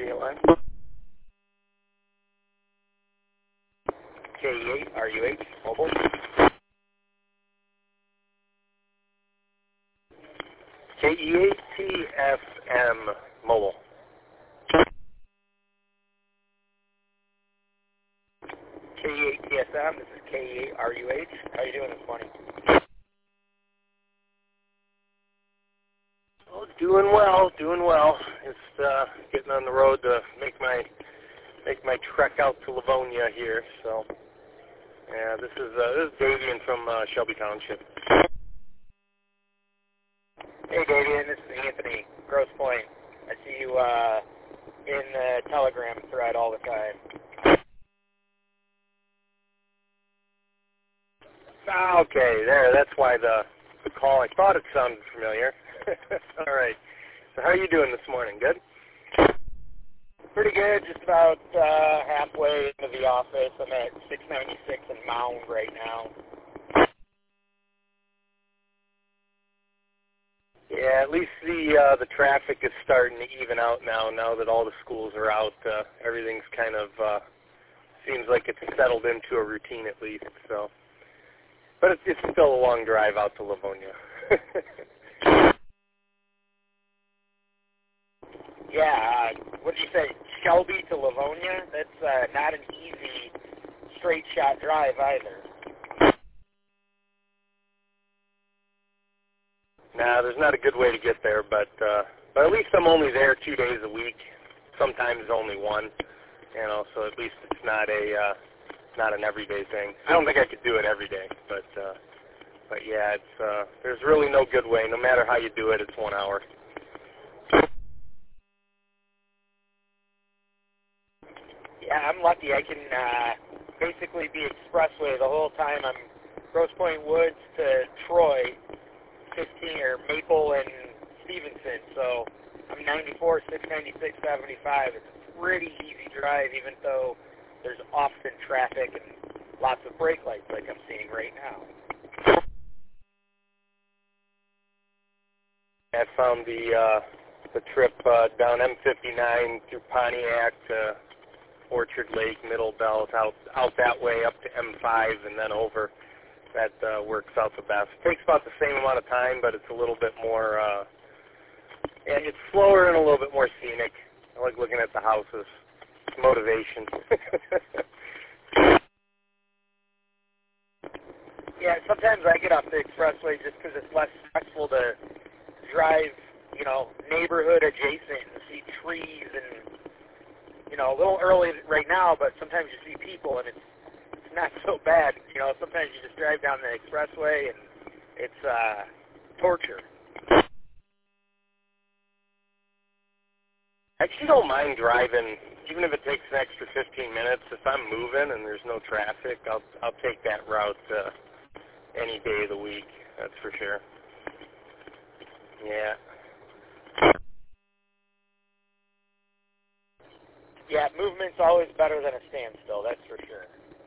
KAY KE8RUH mobile. KE8TFM mobile. KE8TSM, this is KE8RUH. How are you doing this morning? Oh, doing well, doing well. Just getting on the road to make my trek out to Livonia here. So, yeah, this is Davian from Shelby Township. Hey, Davian, this is Anthony, Grosse Pointe. I see you in the Telegram thread all the time. Okay, there. That's why the call. I thought it sounded familiar. All right. So how are you doing this morning? Good? Pretty good. Just about halfway into the office. I'm at 696 and Mound right now. Yeah, at least the traffic is starting to even out now. Now that all the schools are out, everything's kind of seems like it's settled into a routine at least. So, but it's still a long drive out to Livonia. Yeah, what did you say, Shelby to Livonia? That's not an easy straight shot drive either. Nah, there's not a good way to get there, but at least I'm only there 2 days a week. Sometimes only one, you know. So at least it's not an everyday thing. I don't think I could do it every day, but yeah, it's there's really no good way. No matter how you do it, it's 1 hour. Yeah, I'm lucky. I can basically be expressway the whole time. I'm Grosse Pointe Woods to Troy, 15 or Maple and Stevenson. So I'm 94, 696, 75. It's a pretty easy drive, even though there's often traffic and lots of brake lights like I'm seeing right now. I found the trip down M59 through Pontiac to Orchard Lake, Middle Belt, out that way up to M5 and then over. That works out the best. Takes about the same amount of time, but it's a little bit more, and it's slower and a little bit more scenic. I like looking at the houses. It's motivation. Yeah, sometimes I get off the expressway just because it's less stressful to drive, you know, neighborhood adjacent and see trees and, you know, a little early right now, but sometimes you see people and it's not so bad. You know, sometimes you just drive down the expressway and it's torture. I actually don't mind driving, even if it takes an extra 15 minutes. If I'm moving and there's no traffic, I'll take that route any day of the week. That's for sure. Yeah. Yeah, movement's always better than a standstill, that's for sure.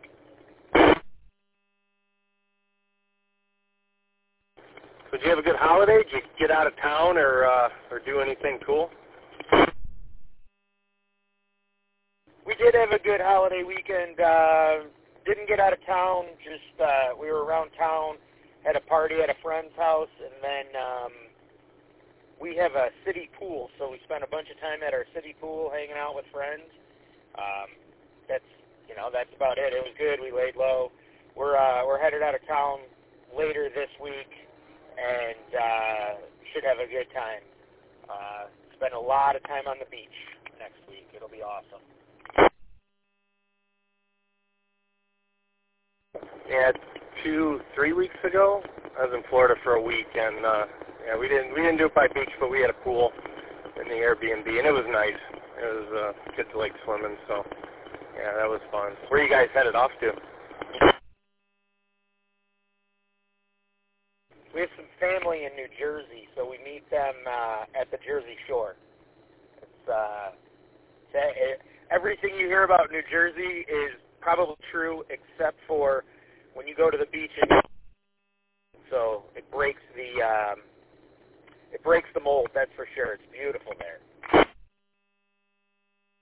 So did you have a good holiday? Did you get out of town or do anything cool? We did have a good holiday weekend. Didn't get out of town, just we were around town, had a party at a friend's house, and then we have a city pool, so we spent a bunch of time at our city pool hanging out with friends. That's about it. It was good. We laid low. We're headed out of town later this week, and should have a good time. Spend a lot of time on the beach next week. It'll be awesome. Yeah, 3 weeks ago, I was in Florida for a week, and yeah, we didn't do it by beach, but we had a pool in the Airbnb, and it was nice. It was good to like swimming, so yeah, that was fun. Where are you guys headed off to? We have some family in New Jersey, so we meet them at the Jersey Shore. Everything you hear about New Jersey is probably true, except for when you go to the beach. So it breaks the mold. That's for sure. It's beautiful there.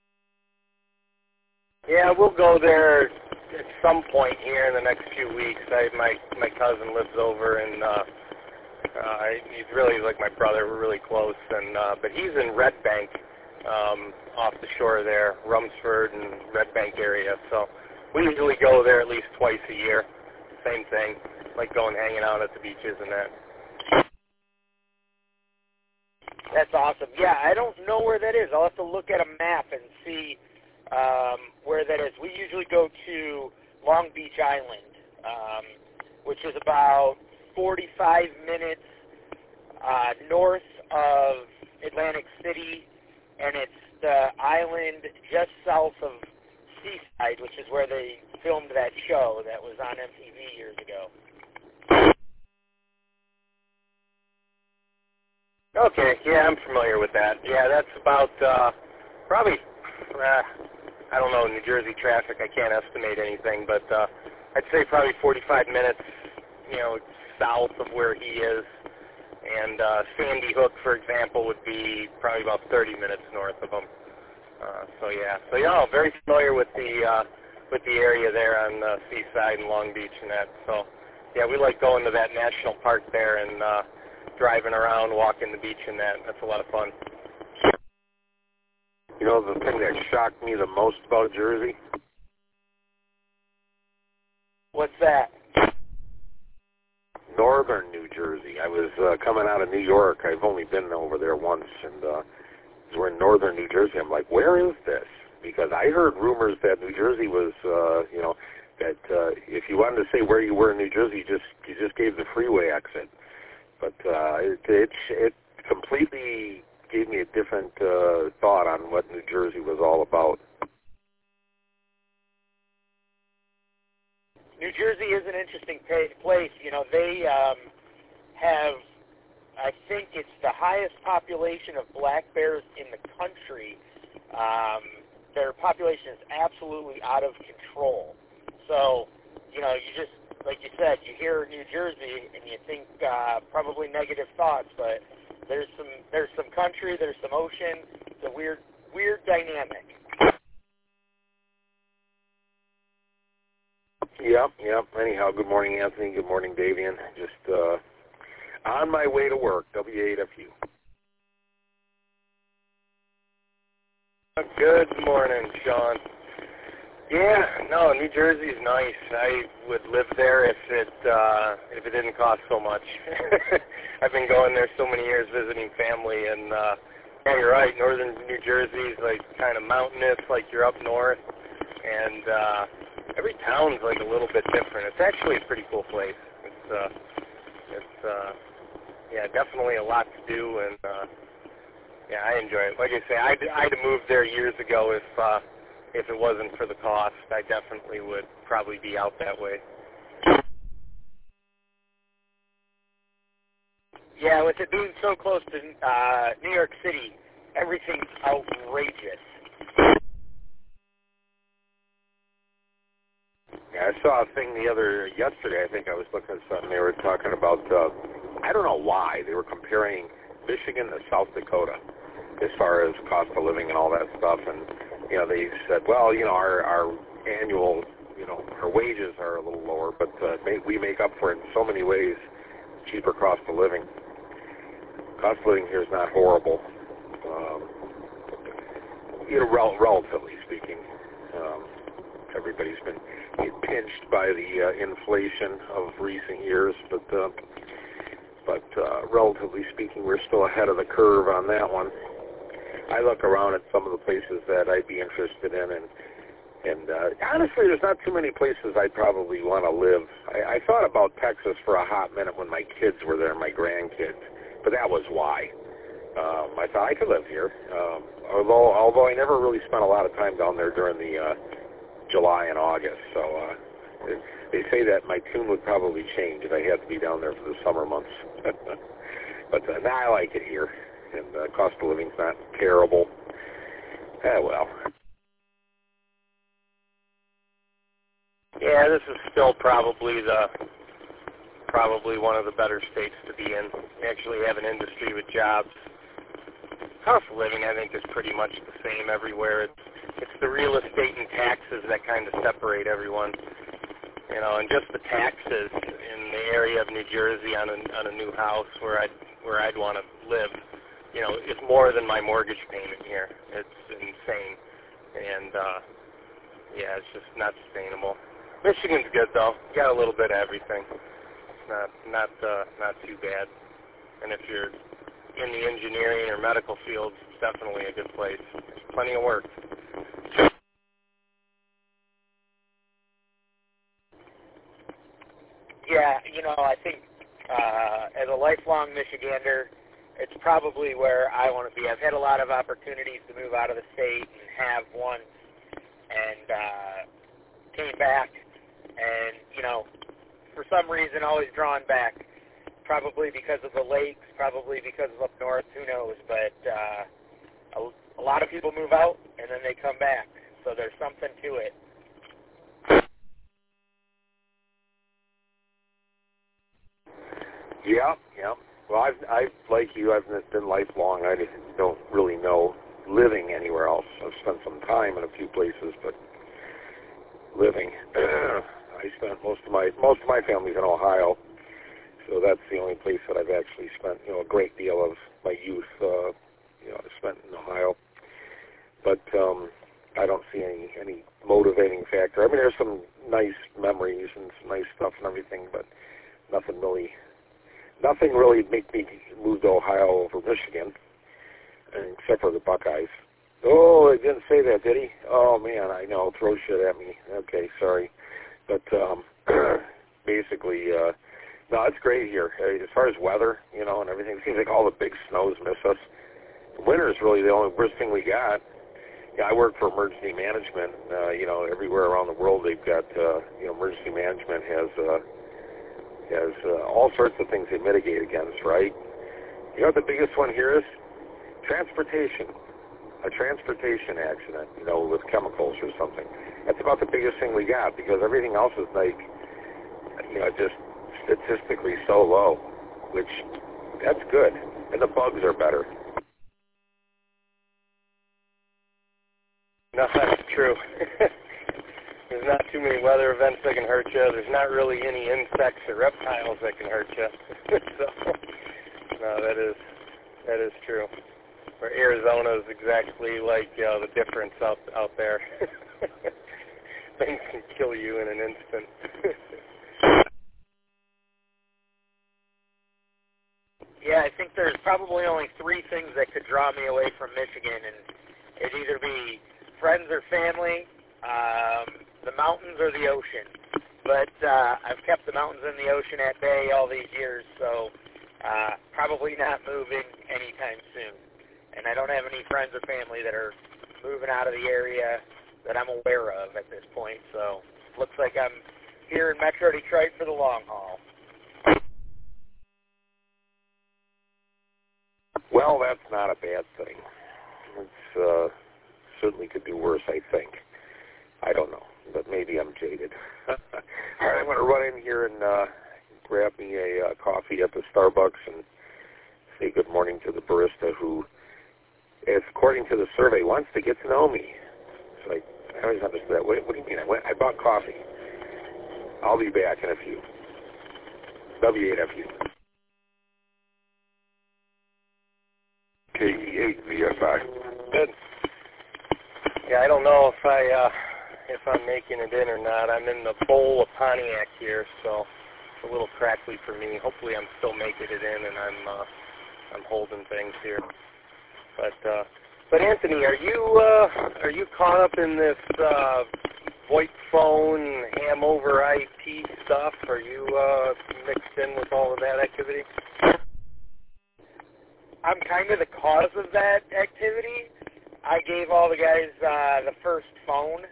Yeah, we'll go there at some point here in the next few weeks. My cousin lives over, and he's really like my brother. We're really close, and but he's in Red Bank, off the shore there, Rumsford and Red Bank area. So we usually go there at least twice a year. Same thing, like going hanging out at the beaches and that. That's awesome. Yeah, I don't know where that is. I'll have to look at a map and see where that is. We usually go to Long Beach Island, which is about 45 minutes north of Atlantic City, and it's the island just south of Seaside, which is where they filmed that show that was on MTV years ago. Okay, yeah, I'm familiar with that. Yeah, that's about probably, I don't know, New Jersey traffic, I can't estimate anything, but I'd say probably 45 minutes, south of where he is. And Sandy Hook, for example, would be probably about 30 minutes north of him. So I'm very familiar with the area there on Seaside and Long Beach and that. So yeah, we like going to that national park there and driving around, walking the beach and that. That's a lot of fun. You know the thing that shocked me the most about Jersey? What's that? Northern New Jersey. I was coming out of New York. I've only been over there once, and we're in Northern New Jersey. I'm like, where is this? Because I heard rumors that New Jersey was, that if you wanted to say where you were in New Jersey, you just gave the freeway exit. But it completely gave me a different thought on what New Jersey was all about. New Jersey is an interesting place. They have, I think it's the highest population of black bears in the country. Their population is absolutely out of control. So, you just, like you said, you hear New Jersey and you think probably negative thoughts, but there's some country, there's some ocean. It's a weird dynamic. Yep. Anyhow, good morning, Anthony. Good morning, Davian. Just on my way to work, W8FU. Good morning, Sean. Yeah, no, New Jersey's nice. I would live there if it didn't cost so much. I've been going there so many years visiting family, and yeah, you're right. Northern New Jersey is like kind of mountainous, like you're up north, and every town's like a little bit different. It's actually a pretty cool place. Yeah, definitely a lot to do, and yeah, I enjoy it. Like I say, I'd have moved there years ago if it wasn't for the cost. I definitely would probably be out that way. Yeah, with it being so close to New York City, everything's outrageous. Yeah, I saw a thing yesterday, I think I was looking at something, they were talking about, I don't know why, they were comparing Michigan to South Dakota as far as cost of living and all that stuff, and, they said, well, our annual, our wages are a little lower, but we make up for it in so many ways, cheaper cost of living. Cost of living here is not horrible, relatively speaking. Everybody's been pinched by the inflation of recent years, but relatively speaking, we're still ahead of the curve on that one. I look around at some of the places that I'd be interested in, and honestly, there's not too many places I'd probably want to live. I thought about Texas for a hot minute when my kids were there, my grandkids, but that was why. I thought I could live here, although I never really spent a lot of time down there during the July and August, so they say that my tune would probably change if I had to be down there for the summer months. But now I like it here, and the cost of living's not terrible. Well. Yeah, this is still probably one of the better states to be in. We actually have an industry with jobs. Cost of living, I think, is pretty much the same everywhere. It's It's the real estate and taxes that kind of separate everyone. You know, and just the taxes in the area of New Jersey on a new house where I'd want to live, you know, is more than my mortgage payment here. It's insane, and yeah, it's just not sustainable. Michigan's good though. You got a little bit of everything. It's not too bad. And if you're in the engineering or medical fields, it's definitely a good place. There's plenty of work. Yeah, you know, I think as a lifelong Michigander, it's probably where I want to be. I've had a lot of opportunities to move out of the state and have one, and came back, and, you know, for some reason always drawn back, probably because of the lakes, probably because of up north, who knows, but a lot of people move out, and then they come back, so there's something to it. Yeah. Well, I've like you, I've been lifelong. I don't really know living anywhere else. I've spent some time in a few places, but living, I spent most of my family's in Ohio, so that's the only place that I've actually spent, you know, a great deal of my youth, you know, spent in Ohio. But I don't see any motivating factor. I mean, there's some nice memories and some nice stuff and everything, but nothing really made me move to Ohio over Michigan, except for the Buckeyes. Oh, I didn't say that, did he? Oh, man, I know. Throw shit at me. Okay, sorry. But basically, no, it's great here. As far as weather, you know, and everything, it seems like all the big snows miss us. Winter is really the only worst thing we got. Yeah, I work for emergency management. You know, everywhere around the world they've got, you know, emergency management has all sorts of things they mitigate against, right? You know what the biggest one here is? Transportation. A transportation accident, you know, with chemicals or something. That's about the biggest thing we got, because everything else is like, you know, just statistically so low, which, that's good. And the bugs are better. No, that's true. There's not too many weather events that can hurt you. There's not really any insects or reptiles that can hurt you. So, no, that is true. Where Arizona is exactly like the difference out there. Things can kill you in an instant. Yeah, I think there's probably only 3 things that could draw me away from Michigan, and it'd either be friends or family, the mountains or the ocean. But I've kept the mountains and the ocean at bay all these years, so probably not moving anytime soon. And I don't have any friends or family that are moving out of the area that I'm aware of at this point, so looks like I'm here in Metro Detroit for the long haul. Well, that's not a bad thing. It's certainly could do worse, I think. I don't know, but maybe I'm jaded. All right, I'm going to run in here and grab me a coffee at the Starbucks and say good morning to the barista who, according to the survey, wants to get to know me. It's like, I always understood that. What do you mean? I bought coffee. I'll be back in a few. W8FU. KE8VFI. Good. Yeah, I don't know if I'm making it in or not. I'm in the bowl of Pontiac here, so it's a little crackly for me. Hopefully, I'm still making it in, and I'm holding things here. But Anthony, are you caught up in this VoIP phone, ham over IP stuff? Are you mixed in with all of that activity? I'm kind of the cause of that activity. I gave all the guys the first phone.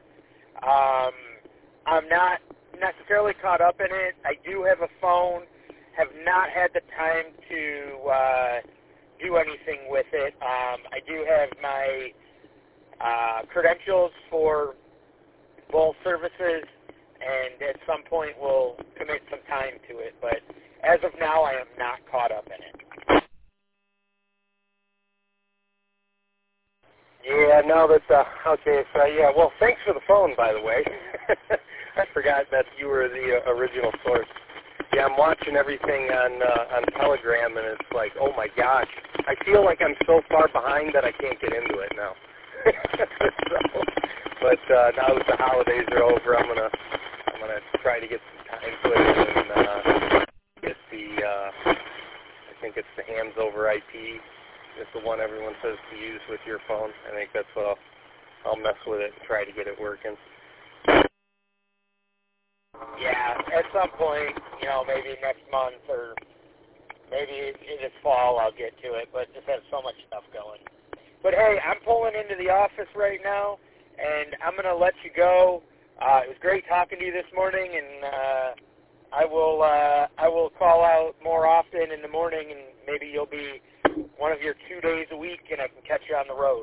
I'm not necessarily caught up in it. I do have a phone. Have not had the time to do anything with it. I do have my credentials for both services, and at some point we'll commit some time to it. But as of now, I am not caught up in it. Yeah, Yeah, now that, okay, so yeah, well, thanks for the phone, by the way. I forgot that you were the original source. Yeah, I'm watching everything on Telegram, and it's like, oh my gosh, I feel like I'm so far behind that I can't get into it now. So, but now that the holidays are over, I'm gonna try to get some time put in and get the I think it's the hands over IP. It's the one everyone says to use with your phone. I think that's what I'll mess with it and try to get it working. Yeah, at some point, maybe next month or maybe this fall I'll get to it, but just have so much stuff going. But hey, I'm pulling into the office right now, and I'm going to let you go. It was great talking to you this morning, and I will call out more often in the morning, and maybe you'll be one of your 2 days a week, and I can catch you on the road.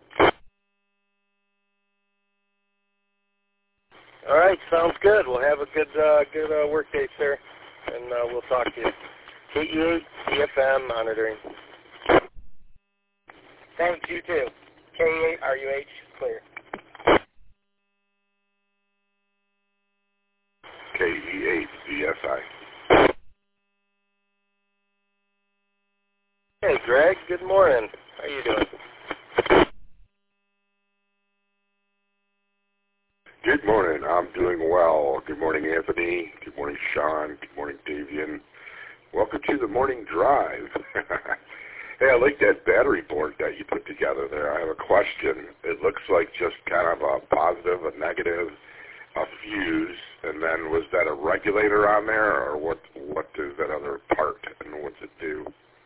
All right, sounds good. We'll have a good work day, sir, and we'll talk to you. KE8 CFM monitoring. Thanks, you too. KE8 RUH clear. KE8 CSI. Hey, Greg. Good morning. How you doing? Good morning. I'm doing well. Good morning, Anthony. Good morning, Sean. Good morning, Davian. Welcome to the morning drive. Hey, I like that battery board that you put together there. I have a question. It looks like just kind of a positive, a negative, a fuse, and then was that a regulator on there, or what is that other part, and what's it do?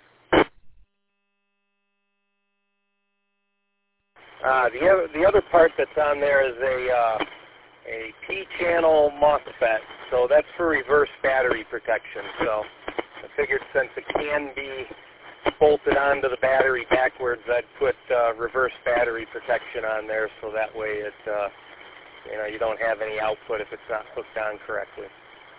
The other part that's on there is a P-channel MOSFET, so that's for reverse battery protection. So I figured since it can be bolted onto the battery backwards, I'd put reverse battery protection on there, so that way it you don't have any output if it's not hooked on correctly.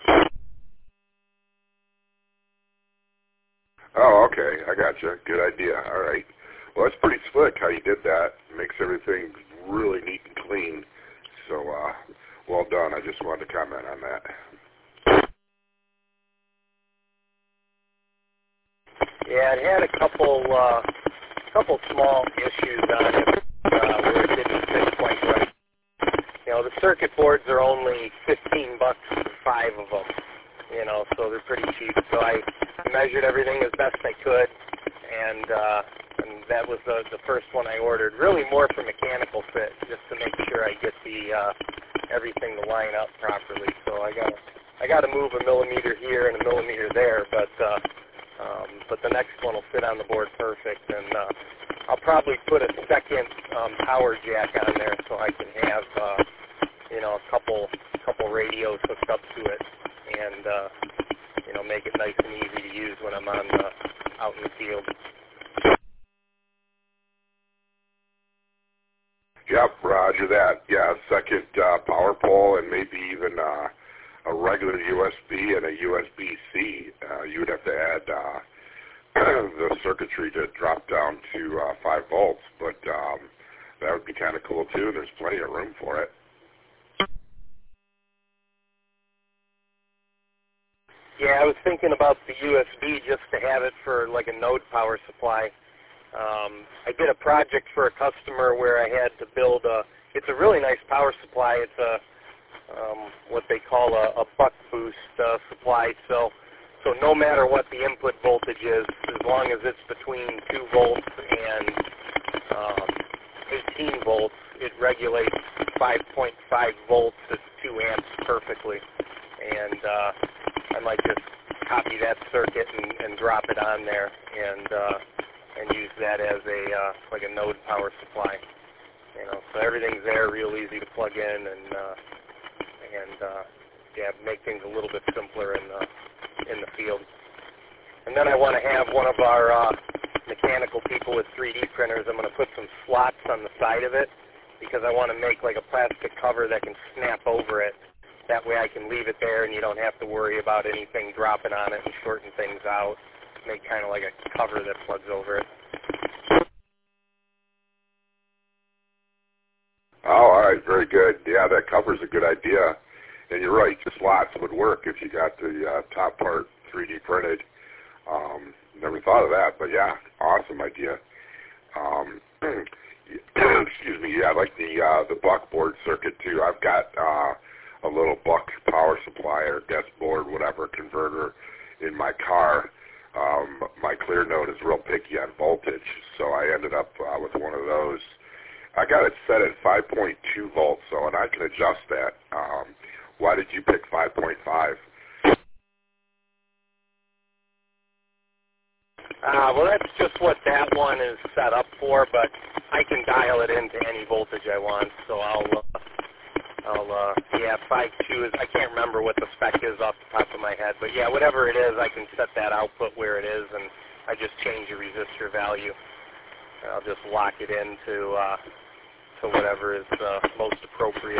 Oh, okay. I gotcha. Good idea. All right. Well, that's pretty slick how you did that. It makes everything really neat and clean. So, well done. I just wanted to comment on that. Yeah, it had a couple small issues on it where it didn't fit quite right. The circuit boards are only $15 for 5 of them. So they're pretty cheap. So I measured everything as best I could, and that was the first one I ordered. Really more for mechanical fit, just to make sure I get the everything to line up properly. So I got to move a millimeter here and a millimeter there, but the next one will fit on the board perfect, and I'll probably put a second power jack on there so I can have a couple radios hooked up to it, and make it nice and easy to use when I'm out in the field. Yep, roger that. Yeah, second power pole and maybe even a regular USB and a USB-C. You would have to add the circuitry to drop down to 5 volts, but that would be kind of cool too. There's plenty of room for it. Yeah, I was thinking about the USB just to have it for like a node power supply. I did a project for a customer where I had to build it's a really nice power supply. It's a what they call a buck boost supply. So no matter what the input voltage is, as long as it's between 2 volts and 18 volts, it regulates 5.5 volts at 2 amps perfectly. And I might just copy that circuit and drop it on there and use that as like a node power supply. So everything's there, real easy to plug in, and make things a little bit simpler in the field. And then I want to have one of our mechanical people with 3D printers. I'm going to put some slots on the side of it because I want to make like a plastic cover that can snap over it. That way I can leave it there and you don't have to worry about anything dropping on it and shorten things out. Make kind of like a cover that plugs over it. very good. Yeah, that cover's a good idea. And you're right, just lots would work if you got the top part 3D printed. Never thought of that, but yeah, awesome idea. Excuse me. Yeah, I like the buck board circuit too. I've got a little buck power supply or guest board, whatever, converter in my car. My ClearNote is real picky on voltage, so I ended up with one of those. I got it set at 5.2 volts, so, and I can adjust that. Why did you pick 5.5? Well, that's just what that one is set up for, but I can dial it into any voltage I want. So yeah, 5.2 is, I can't remember what the spec is off the top of my head, but yeah, whatever it is, I can set that output where it is, and I just change the resistor value. And I'll just lock it into to whatever is most appropriate.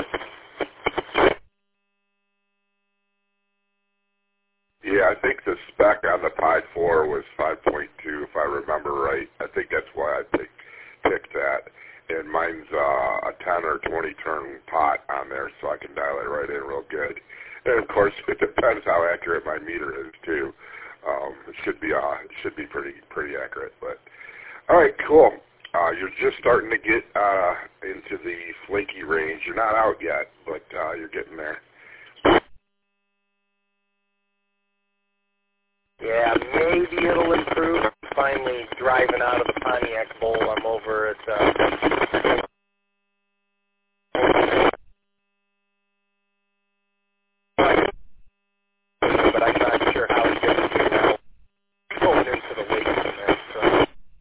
Yeah, I think the spec on the Pi 4 was 5.2, if I remember right. I think that's why I picked that. And mine's a 10 or 20 turn pot on there, so I can dial it right in real good. And of course, it depends how accurate my meter is too. It should be pretty accurate. But all right, cool. You're just starting to get into the flaky range. You're not out yet, but you're getting there. Yeah, maybe it'll improve. I'm finally driving out of the Pontiac Bowl. I'm over at, but I'm not sure how it gets to now. Going into the lake from there, so.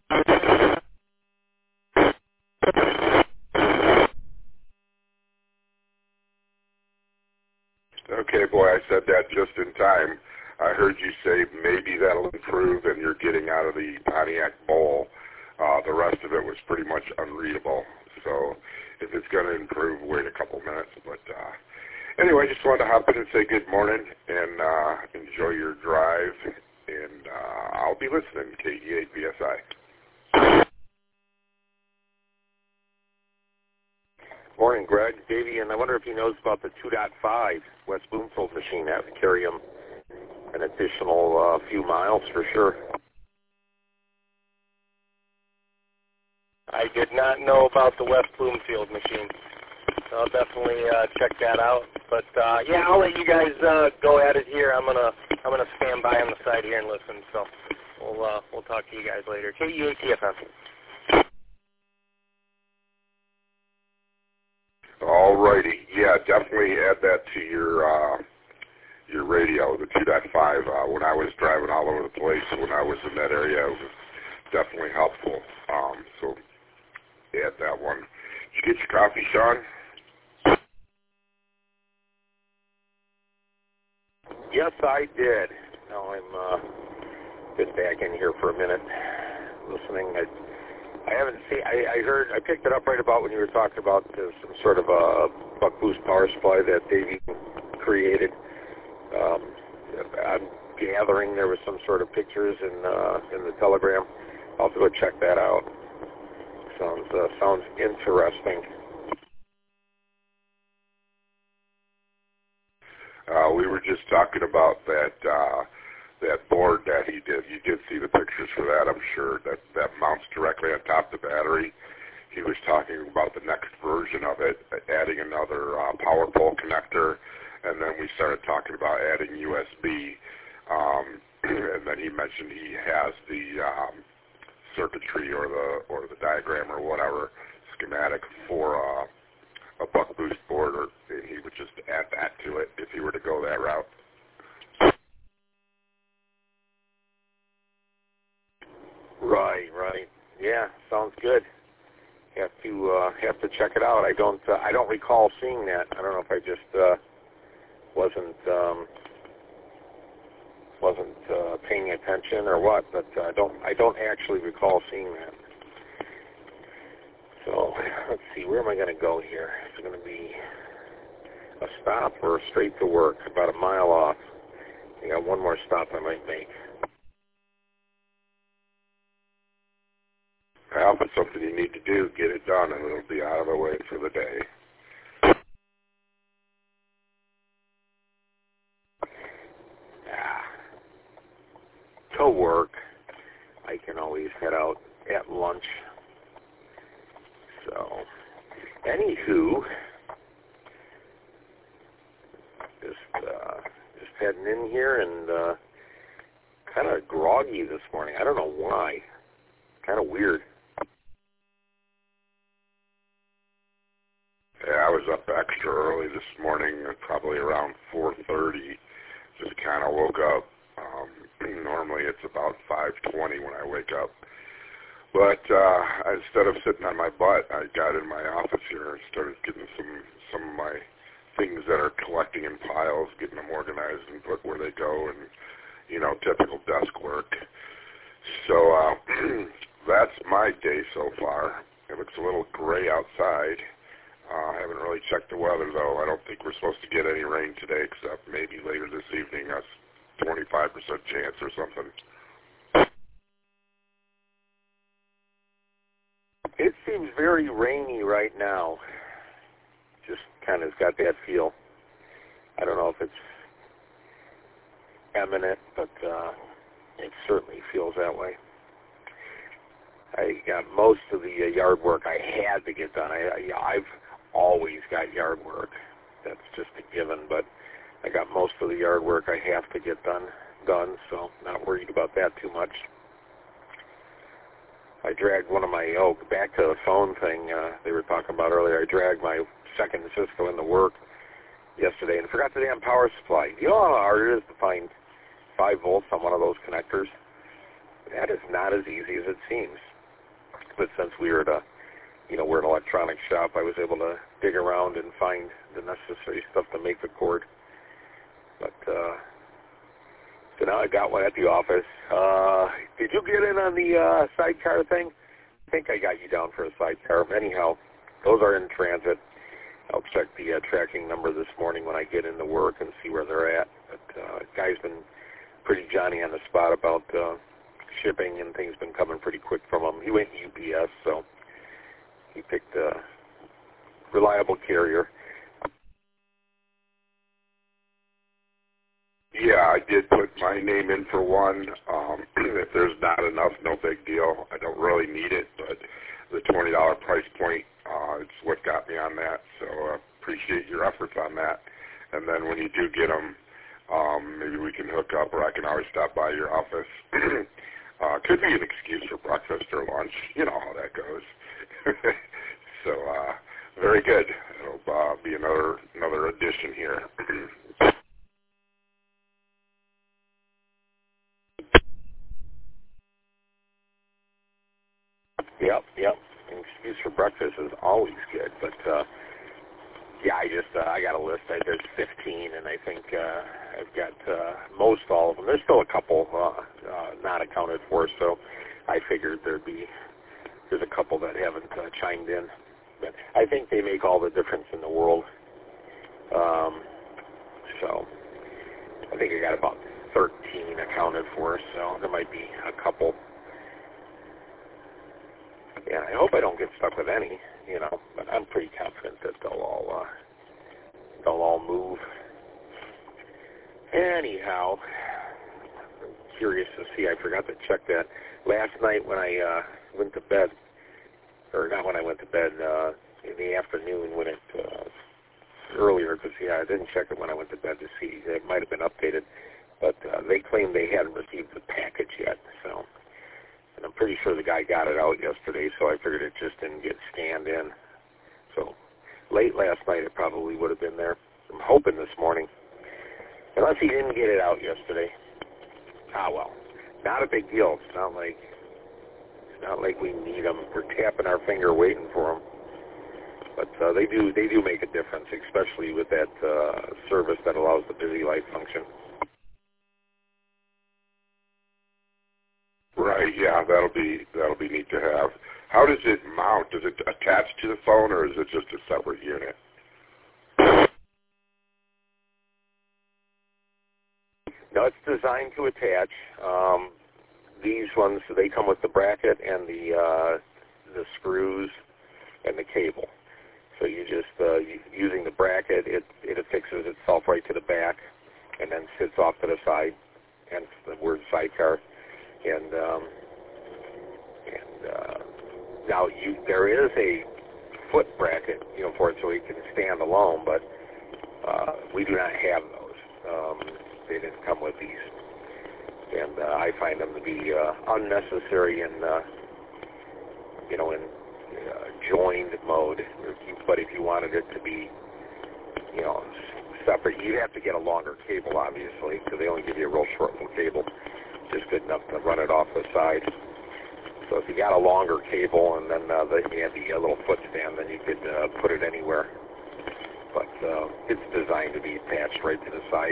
Okay, boy, I said that just in time. I heard you say maybe that'll improve, and you're getting out of the Pontiac Bowl. The rest of it was pretty much unreadable. So if it's going to improve, wait a couple minutes. But anyway, I just wanted to hop in and say good morning and enjoy your drive. And I'll be listening, KE8 BSI. Morning, Greg, Davey, and I wonder if he knows about the 2.5 West Bloomfield machine. That would carry him an additional few miles for sure. I did not know about the West Bloomfield machine. So I'll definitely check that out. But yeah, I'll let you guys go at it here. I'm gonna stand by on the side here and listen. So we'll talk to you guys later. KE8 TFM. All righty. Yeah, definitely add that to your radio, the 2.5. When I was driving all over the place, when I was in that area, it was definitely helpful. So add that one. Did you get your coffee, Sean? Yes, I did. Now I'm been back in here for a minute listening. I haven't seen. I picked it up right about when you were talking about some sort of a buck boost power supply that Davey created. I'm gathering there was some sort of pictures in the telegram. I'll have to go check that out. Sounds interesting. We were just talking about that board that he did. You did see the pictures for that, I'm sure. That mounts directly on top of the battery. He was talking about the next version of it, adding another power pole connector, and then we started talking about adding USB. And then he mentioned he has the circuitry or the diagram or whatever schematic for a buck boost board, and he would just add that to it if he were to go that route. Right. Yeah, sounds good. Have to check it out. I don't recall seeing that. I don't know if I just wasn't paying attention or what, but I don't actually recall seeing that. So let's see, where am I going to go here? It's going to be a stop or straight to work, about a mile off. I got one more stop I might make. Well, if it's something you need to do, get it done, and it'll be out of the way for the day. to work, I can always head out at lunch. So, anywho, just heading in here and kind of groggy this morning. I don't know why. Kind of weird. Yeah, I was up extra early this morning, probably around 4:30. Just kind of woke up. Normally it's about 5:20 when I wake up. But instead of sitting on my butt, I got in my office here and started getting some of my things that are collecting in piles, getting them organized and put where they go, and, you know, typical desk work. So that's my day so far. It looks a little gray outside. I haven't really checked the weather, though. I don't think we're supposed to get any rain today, except maybe later this evening. That's 25% chance or something. It seems very rainy right now. Just kind of got that feel. I don't know if it's imminent, but it certainly feels that way. I got most of the yard work I had to get done. I've always got yard work. That's just a given, but I got most of the yard work I have to get done, so not worried about that too much. I dragged one of my, back to the phone thing they were talking about earlier, I dragged my second Cisco into work yesterday and forgot the damn power supply. You know how hard it is to find 5 volts on one of those connectors? That is not as easy as it seems. But since we're an electronics shop, I was able to dig around and find the necessary stuff to make the cord. But, so now I got one at the office. Did you get in on the sidecar thing? I think I got you down for a sidecar. Anyhow, those are in transit. I'll check the tracking number this morning when I get into work and see where they're at. But guy's been pretty Johnny on the spot about shipping, and things been coming pretty quick from him. He went UPS, so he picked a reliable carrier. Yeah, I did put my name in for one. If there's not enough, no big deal. I don't really need it, but the $20 price point, it's what got me on that. So appreciate your efforts on that. And then when you do get them, maybe we can hook up, or I can always stop by your office. Could be an excuse for breakfast or lunch. You know how that goes. So very good. It'll be another addition here. Yep. An excuse for breakfast is always good, but yeah, I got a list. There's 15, and I think I've got most all of them. There's still a couple not accounted for, so I figured there's a couple that haven't chimed in. But I think they make all the difference in the world. So I think I got about 13 accounted for, so there might be a couple. Yeah, I hope I don't get stuck with any, but I'm pretty confident that they'll all move. Anyhow, I'm curious to see. I forgot to check that last night when I went to bed, or not when I went to bed, in the afternoon when it earlier, because I didn't check it when I went to bed to see. It might have been updated, but they claimed they hadn't received the package yet, so. And I'm pretty sure the guy got it out yesterday, so I figured it just didn't get scanned in. So late last night it probably would have been there. I'm hoping this morning. Unless he didn't get it out yesterday. Well. Not a big deal. It's not like we need them. We're tapping our finger waiting for them. But they do make a difference, especially with that service that allows the busy light function. Right, yeah, that'll be neat to have. How does it mount? Does it attach to the phone, or is it just a separate unit? No, it's designed to attach. These ones, they come with the bracket and the screws and the cable. So you just using the bracket, it affixes itself right to the back, and then sits off to the side, hence the word sidecar. And now there is a foot bracket, for it so he can stand alone, but we do not have those. They didn't come with these, and I find them to be unnecessary in joined mode. But if you wanted it to be, separate, you have to get a longer cable, obviously, because they only give you a real short little cable, just good enough to run it off the side. So if you got a longer cable and then you had the little foot stand, then you could put it anywhere. But it's designed to be attached right to the side.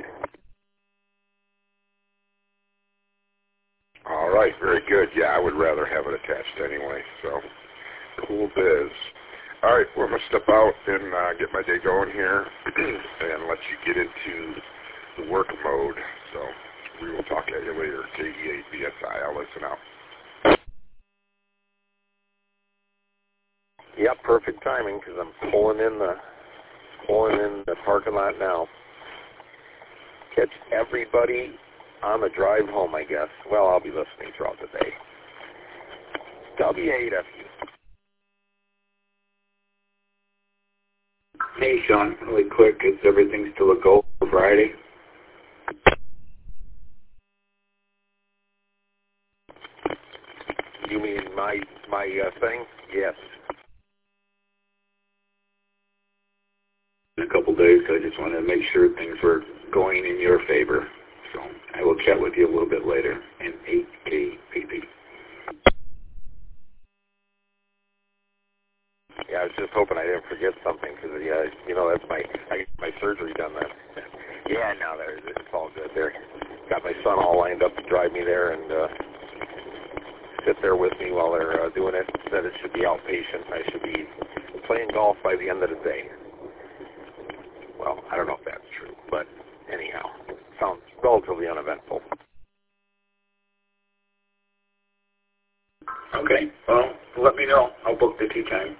All right, very good. Yeah, I would rather have it attached anyway, so cool biz. All right, well, I'm going to step out and get my day going here and let you get into the work mode. So we will talk at you later. KE8BSI, I'll listen out. Yep, perfect timing because I'm pulling in the parking lot now. Catch everybody on the drive home, I guess. Well, I'll be listening throughout the day. W8FU. Hey, Sean, really quick, is everything still a go for Friday? You mean my thing? Yes. In a couple days, I just wanted to make sure things were going in your favor. So I will chat with you a little bit later. And 8KPP. Yeah, I was just hoping I didn't forget something because, that's I get my surgery done then. Yeah, no, it's all good there. Got my son all lined up to drive me there and sit there with me while they're doing it. Said it should be outpatient. I should be playing golf by the end of the day. Well, I don't know if that's true, but anyhow, sounds relatively uneventful. Okay, well, let me know. I'll book the tea time.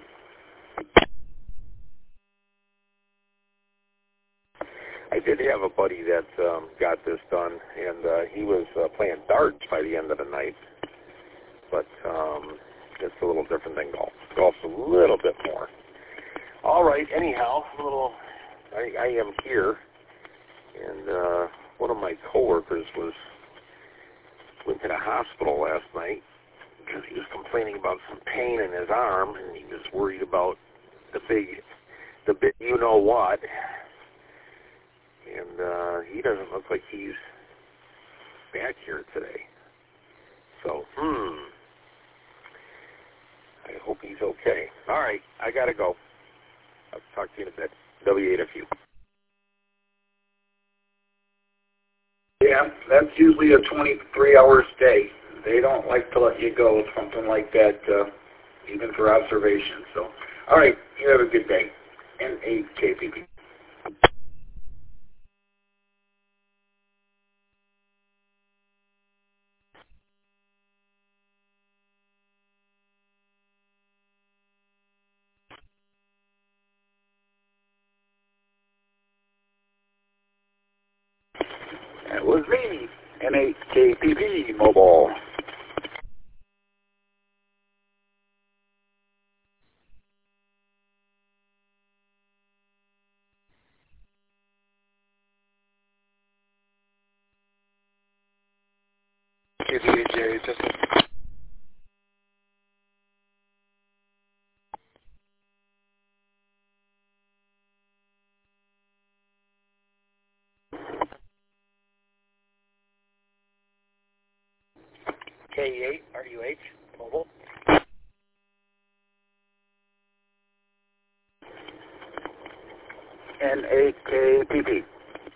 I did have a buddy that got this done, and he was playing darts by the end of the night, but it's a little different than golf. Golf's a little bit more. All right, anyhow, I am here, and one of my coworkers went to the hospital last night because he was complaining about some pain in his arm, and he was worried about the big you-know-what, and he doesn't look like he's back here today. So, I hope he's okay. All right, I got to go. I'll talk to you in a bit. W8FU. Yeah, that's usually a 23-hour stay. They don't like to let you go with something like that, even for observation. So, all right, you have a good day. N8KPP. That was me, N8KPP Mobile. KDJ, just K8, RUH, mobile. N8KPP.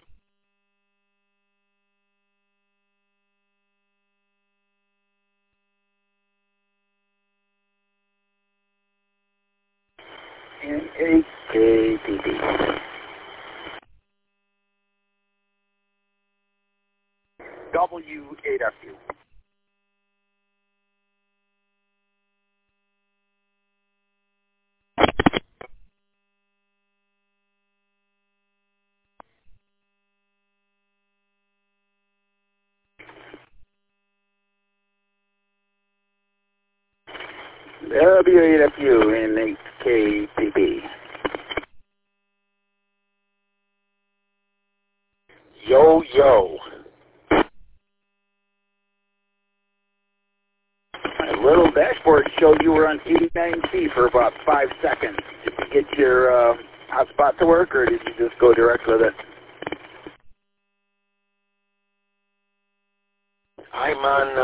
N8KPP. W8FU. W8FU in 8KPP. Yo, yo. My little dashboard showed you were on 89C for about 5 seconds. Did you get your hotspot to work, or did you just go direct with it? I'm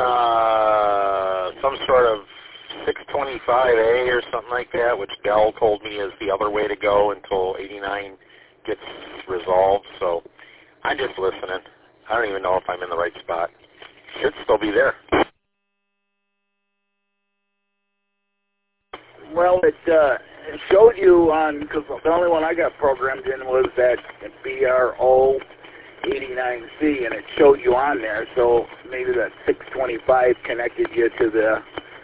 on some sort of 625A or something like that, which Dell told me is the other way to go until 89 gets resolved. So I'm just listening. I don't even know if I'm in the right spot. Should still be there. Well, it showed you on, because the only one I got programmed in was that BRO 89C, and it showed you on there, so maybe that 625 connected you to the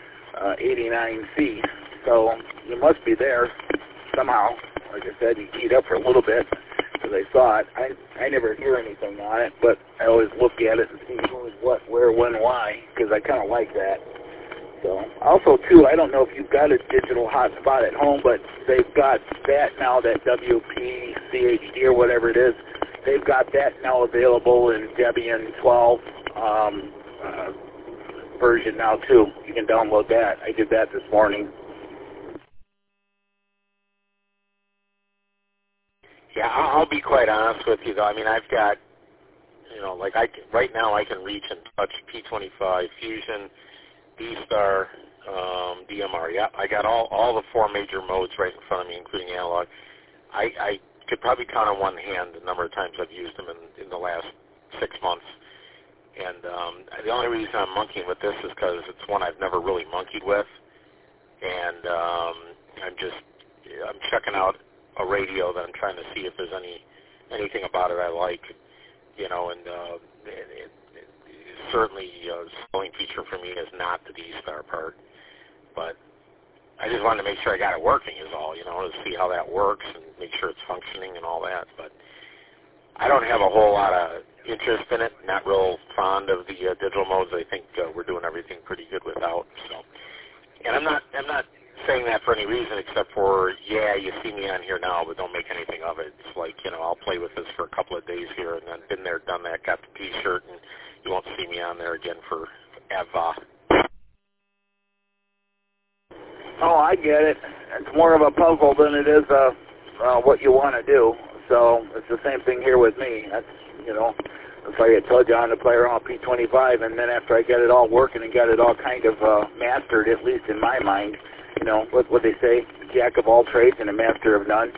89C. So you must be there somehow. Like I said, you keyed up for a little bit because I saw it. I never hear anything on it, but I always look at it and see who's what, where, when, why, because I kind of like that. So also, too, I don't know if you've got a digital hotspot at home, but they've got that now, that WPCHD or whatever it is. They've got that now available in Debian 12 version now, too. You can download that. I did that this morning. Yeah, I'll be quite honest with you, though. I mean, I've got, like right now I can reach and touch P25, Fusion, D-Star, DMR. Yeah, I got all the 4 major modes right in front of me, including analog. I could probably count on one hand the number of times I've used them in the last 6 months. And the only reason I'm monkeying with this is because it's one I've never really monkeyed with. And I'm checking out a radio that I'm trying to see if there's anything about it I like, and certainly the selling feature for me is not the D-Star part. But I just wanted to make sure I got it working is all, to see how that works and make sure it's functioning and all that. But I don't have a whole lot of interest in it. Not real fond of the digital modes. I think we're doing everything pretty good without. So, and I'm not saying that for any reason except for, you see me on here now, but don't make anything of it. It's like, I'll play with this for a couple of days here, and then been there, done that, got the T-shirt, and you won't see me on there again for ever. Oh, I get it. It's more of a puzzle than it is what you want to do. So it's the same thing here with me. That's, it's like I told you, I'm to play around with P25, and then after I get it all working and got it all kind of mastered, at least in my mind, what they say, jack of all trades and a master of none.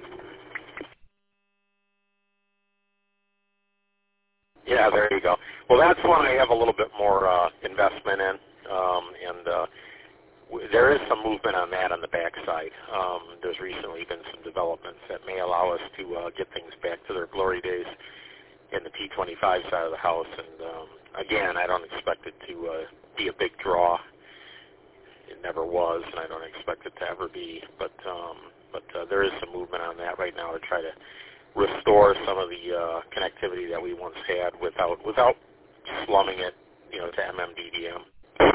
Yeah, there you go. Well, that's one I have a little bit more investment in, and there is some movement on that on the backside. There's recently been some developments that may allow us to get things back to their glory days in the P25 side of the house. And again, I don't expect it to be a big draw. It never was, and I don't expect it to ever be. But there is some movement on that right now to try to restore some of the connectivity that we once had without slumming it, to MMDDM.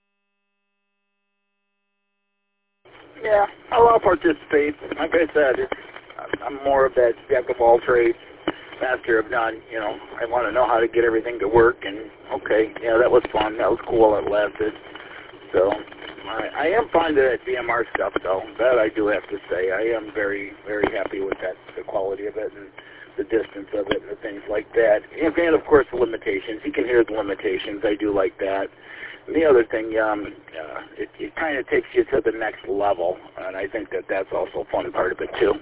Yeah, I'll participate. Like I said, I'm more of that jack of all trades, master of none. I want to know how to get everything to work. And okay, yeah, that was fun. That was cool. It lasted. So I am fond of that DMR stuff, though. That I do have to say. I am very, very happy with that, the quality of it and the distance of it and the things like that. And of course, the limitations. You can hear the limitations. I do like that. And the other thing, it kind of takes you to the next level, and I think that's also a fun part of it, too.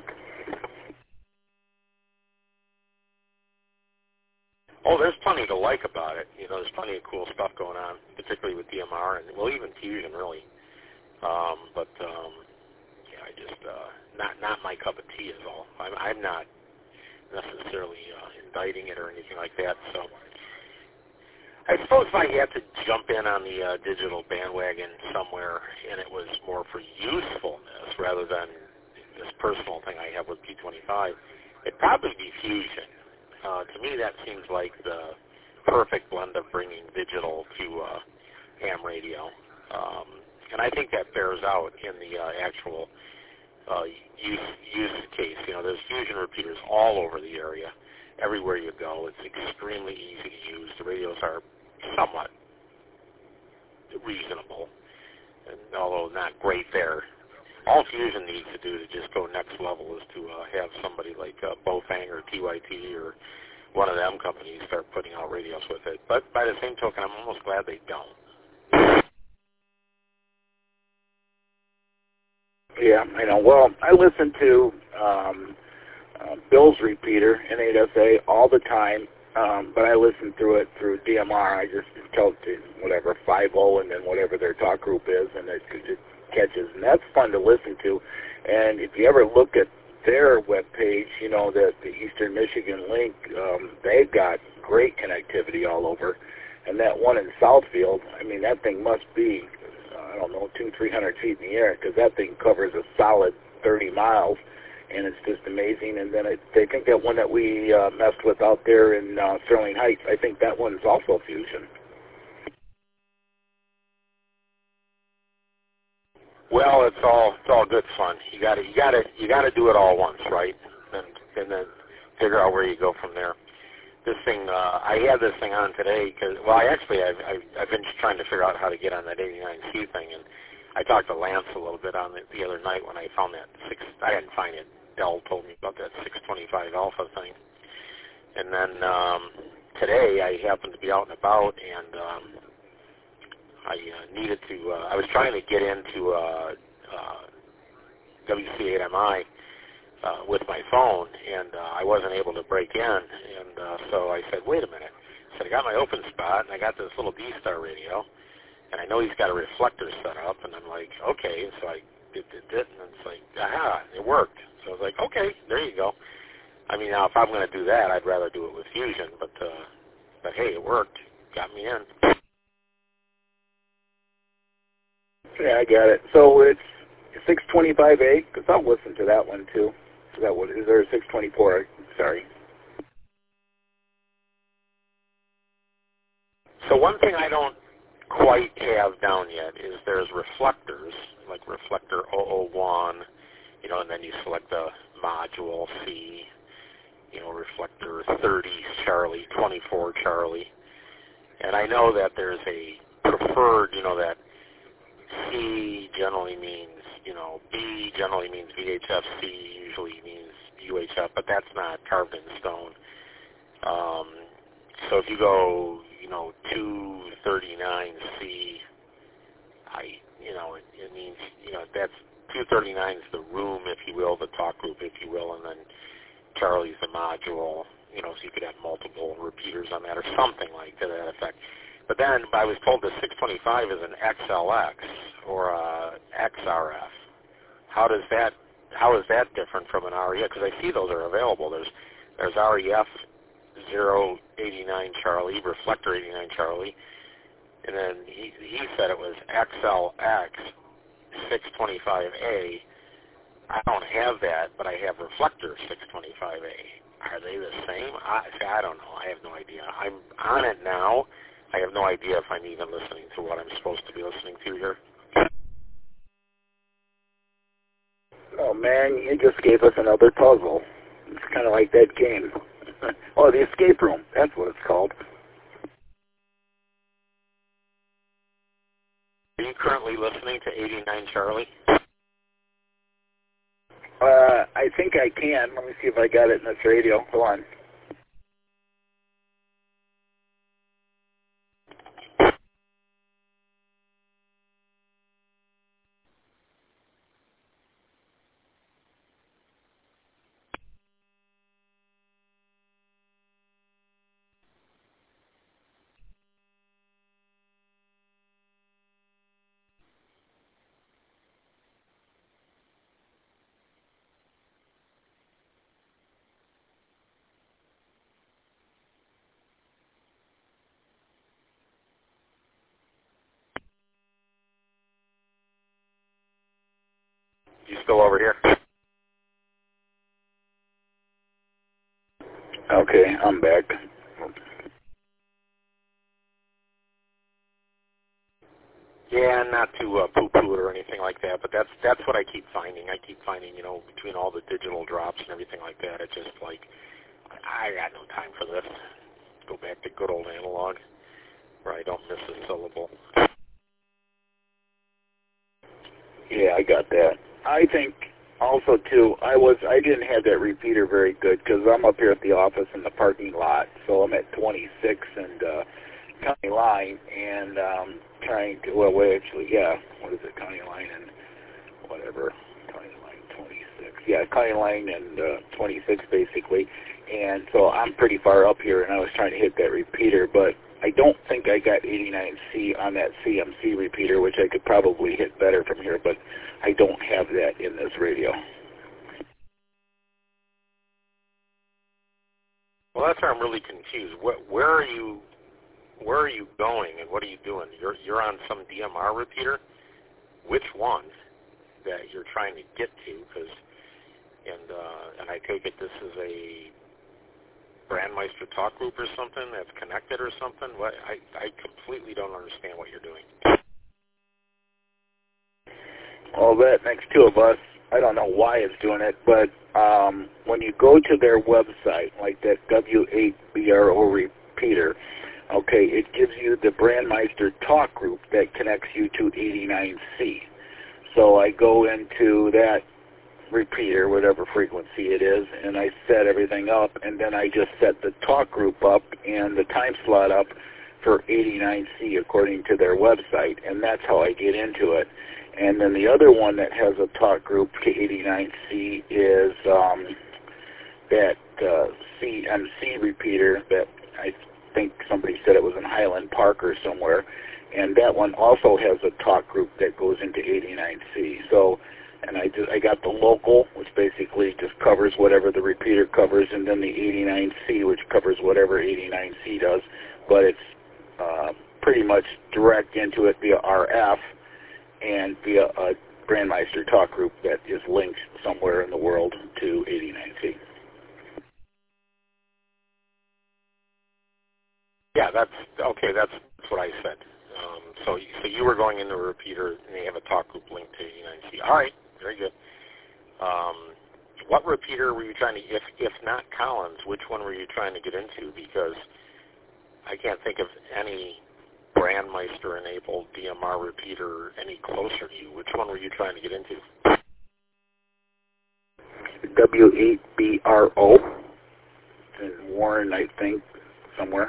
Oh, there's plenty to like about it. There's plenty of cool stuff going on, particularly with DMR and, well, even Fusion, really. I just not my cup of tea is all. I'm not necessarily indicting it or anything like that. So I suppose if I had to jump in on the digital bandwagon somewhere, and it was more for usefulness rather than this personal thing I have with P25, it'd probably be Fusion. To me, that seems like the perfect blend of bringing digital to ham radio. And I think that bears out in the actual use case. You know, there's fusion repeaters all over the area. Everywhere you go, it's extremely easy to use. The radios are somewhat reasonable, and although not great there. All Fusion needs to do to just go next level is to have somebody like Bofang or TYT or one of them companies start putting out radios with it. But by the same token, I'm almost glad they don't. Yeah, I know. Well, I listen to Bill's repeater, N8SA, all the time, but I listen through it through DMR. I just tell it to whatever, 5.0 and then whatever their talk group is, and it catches. And that's fun to listen to. And if you ever look at their webpage, you know, the Eastern Michigan link, they've got great connectivity all over. And that one in Southfield, I mean, that thing must be, I don't know, 200-300 feet in the air, because that thing covers a solid 30 miles, and it's just amazing. And then I think that one that we messed with out there in Sterling Heights, I think that one's also Fusion. Well, it's all good fun. You got to do it all once, right? And then figure out where you go from there. This thing, I had this thing on today because, well, I've been trying to figure out how to get on that 89C thing, and I talked to Lance a little bit on it the other night when I found that I didn't find it. Dell told me about that 625 Alpha thing, and then today I happened to be out and about, and I needed to. I was trying to get into WC8MI. With my phone, and I wasn't able to break in, and so I said, wait a minute. I said, I got my open spot, and I got this little D-Star radio, and I know he's got a reflector set up, and I'm like, okay, so I did, and it's like, aha, it worked. So I was like, okay, there you go. I mean, now, if I'm going to do that, I'd rather do it with Fusion, but hey, it worked. Got me in. Yeah, I got it. So it's 625A, because I'll listen to that one, too. Is there a 624? Sorry. So one thing I don't quite have down yet is there's reflectors, like reflector 001, you know, and then you select the module C, you know, reflector 30 Charlie, 24 Charlie. And I know that there's a preferred, you know, that C generally means, you know, B generally means VHF, C usually means UHF, but that's not carved in stone. So if you go, you know, 239C, it means, you know, that's 239 is the room, if you will, the talk group, if you will, and then Charlie's the module, you know, so you could have multiple repeaters on that or something like to that effect. But then I was told the 625 is an XLX or a XRF. How is that different from an REF? Because I see those are available. There's REF 089 Charlie, reflector 89 Charlie, and then he said it was XLX 625A. I don't have that, but I have reflector 625A. Are they the same? I don't know. I have no idea. I'm on it now. I have no idea if I'm even listening to what I'm supposed to be listening to here. Oh, man, you just gave us another puzzle. It's kind of like that game. Oh, the escape room. That's what it's called. Are you currently listening to 89 Charlie? I think I can. Let me see if I got it in this radio. Hold on. You still over here? Okay, I'm back. Yeah, not to poo-poo it or anything like that, but that's what I keep finding. I keep finding, between all the digital drops and everything like that, it's just like, I got no time for this. Go back to good old analog, where I don't miss a syllable. Yeah, I got that. I think also, too, I didn't have that repeater very good because I'm up here at the office in the parking lot, so I'm at 26 and County Line, and trying to, what is it, County Line and whatever, County Line 26. Yeah, County Line and 26, basically. And so I'm pretty far up here, and I was trying to hit that repeater, but I don't think I got 89C on that CMC repeater, which I could probably hit better from here, but I don't have that in this radio. Well, that's where I'm really confused. Where are you going, and what are you doing? You're on some DMR repeater? Which one that you're trying to get to? And I take it this is a Brandmeister talk group or something that's connected or something? I completely don't understand what you're doing. Well, that makes two of us. I don't know why it's doing it, but when you go to their website, like that W8BRO repeater, okay, it gives you the Brandmeister talk group that connects you to 89C. So I go into that repeater, whatever frequency it is, and I set everything up, and then I just set the talk group up and the time slot up for 89C according to their website, and that's how I get into it. And then the other one that has a talk group to 89C is that CMC repeater that I think somebody said it was in Highland Park or somewhere, and that one also has a talk group that goes into 89C. So, and I got the local, which basically just covers whatever the repeater covers, and then the 89C, which covers whatever 89C does, but it's pretty much direct into it via RF and via a Brandmeister talk group that is linked somewhere in the world to 89C. Yeah, that's what I said. So you were going into a repeater, and they have a talk group linked to 89C. All right, very good. What repeater were you trying to, if not Collins, which one were you trying to get into? Because I can't think of any Brandmeister-enabled DMR repeater any closer to you. Which one were you trying to get into? W8BRO in Warren, I think, somewhere.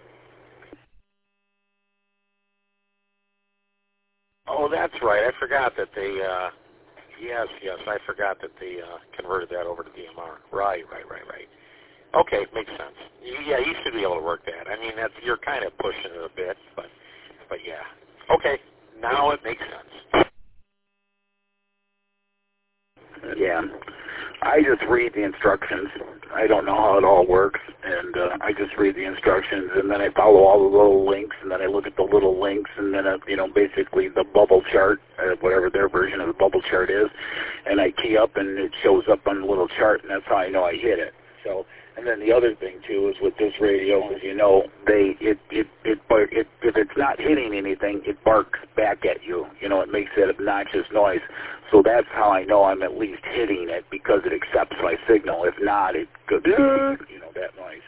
Oh, that's right. I forgot that they, yes, I forgot that they converted that over to DMR. Right. Okay, makes sense. Yeah, you should be able to work that. I mean, you're kind of pushing it a bit, but yeah. Okay, now it makes sense. Yeah, I just read the instructions. I don't know how it all works, and I just read the instructions, and then I follow all the little links, and then I look at the little links, and then, basically the bubble chart, whatever their version of the bubble chart is, and I key up, and it shows up on the little chart, and that's how I know I hit it. So, and then the other thing too is with this radio, as you know, if it's not hitting anything, it barks back at you. It makes that obnoxious noise. So that's how I know I'm at least hitting it, because it accepts my signal. If not, it goes, that noise.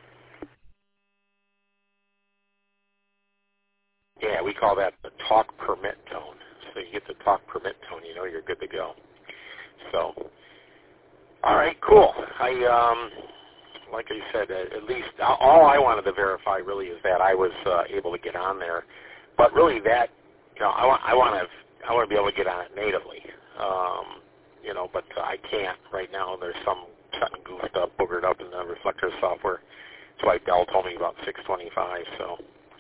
Yeah, we call that the talk permit tone. So you get the talk permit tone, you're good to go. So, all right, cool. Like I said, at least all I wanted to verify really is that I was able to get on there. But really, that I want to be able to get on it natively. But I can't right now. There's something goofed up, boogered up in the reflector software. That's why Dell told me about 625. So,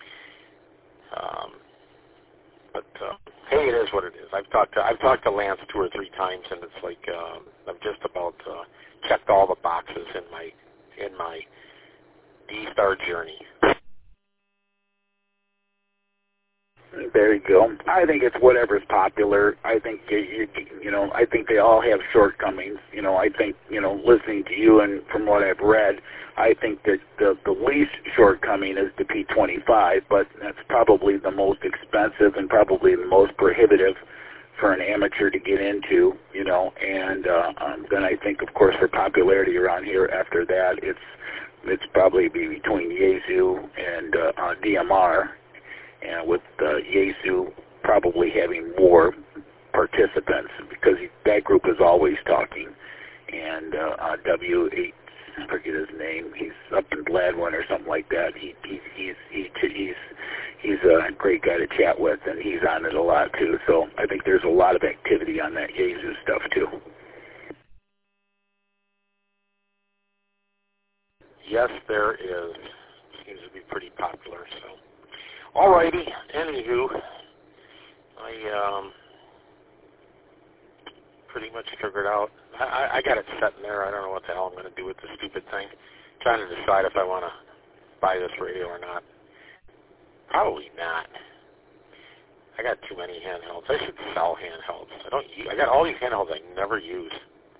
hey, it is what it is. I've talked to Lance 2 or 3 times, and it's like I've just about checked all the boxes in my D-Star journey. There you go. I think it's whatever's popular. I think I think they all have shortcomings. I think listening to you and from what I've read, I think that the least shortcoming is the P25, but that's probably the most expensive and probably the most prohibitive for an amateur to get into. And then I think, of course, for popularity around here after that, it's probably be between Yaesu and DMR. And with Yaesu probably having more participants because that group is always talking. And W8, I forget his name. He's up in Gladwin or something like that. He's a great guy to chat with, and he's on it a lot too. So I think there's a lot of activity on that Yaesu stuff too. Yes, there is. Seems to be pretty popular. So. Alrighty, anywho, I pretty much figured out, I got it set in there. I don't know what the hell I'm going to do with the stupid thing. I'm trying to decide if I want to buy this radio or not. Probably not. I got too many handhelds. I should sell handhelds. I got all these handhelds I never use.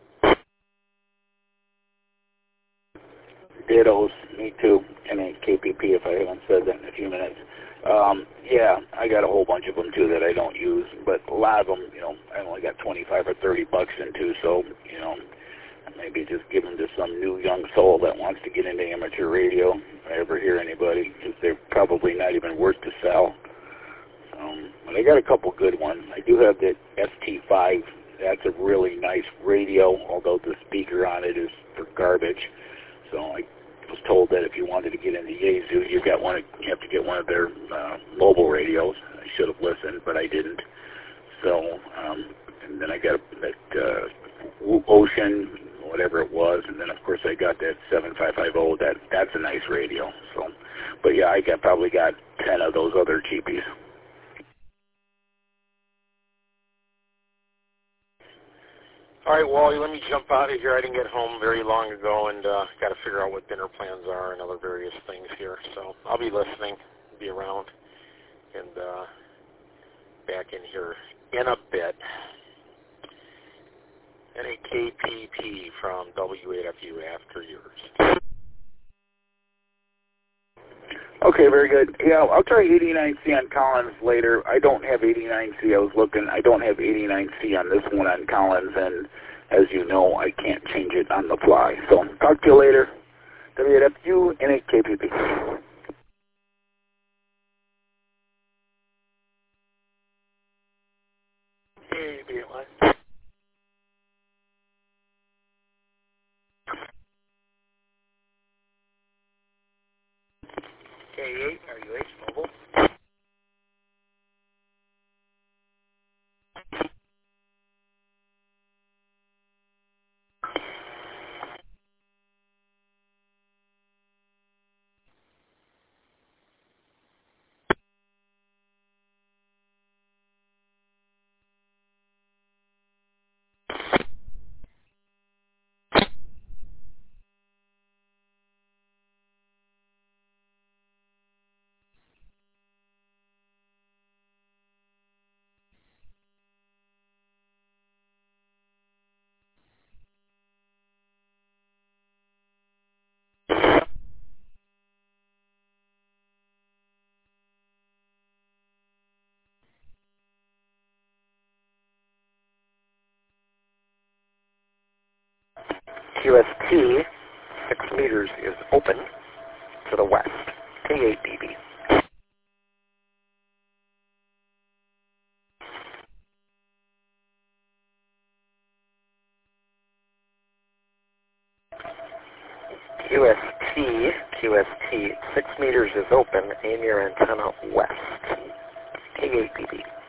Dittos, me too, and then KPP if I haven't said that in a few minutes. Yeah, I got a whole bunch of them too that I don't use, but a lot of them, I only got 25 or 30 bucks into, so, maybe just give them to some new young soul that wants to get into amateur radio, if I ever hear anybody, because they're probably not even worth to sell. But I got a couple good ones. I do have that ST5. That's a really nice radio, although the speaker on it is for garbage. So I was told that if you wanted to get into Yaesu, you have to get one of their mobile radios. I should have listened, but I didn't. So, and then I got that Ocean, whatever it was, and then of course I got that 7550. That's a nice radio. So, but yeah, I probably got 10 of those other cheapies. All right, Wally, let me jump out of here. I didn't get home very long ago and got to figure out what dinner plans are and other various things here. So I'll be listening, be around, and back in here in a bit. NAKPP from W8FU after yours. Okay, very good. Yeah, I'll try 89C on Collins later. I don't have 89C. I was looking. I don't have 89C on this one on Collins, and as you know, I can't change it on the fly. So talk to you later. W8FU, NAKPP. Hey, B8Y. K8, are you H Mobile? QST, 6 meters is open to the west, K8 dB. QST, 6 meters is open, aim your antenna west, K8 dB.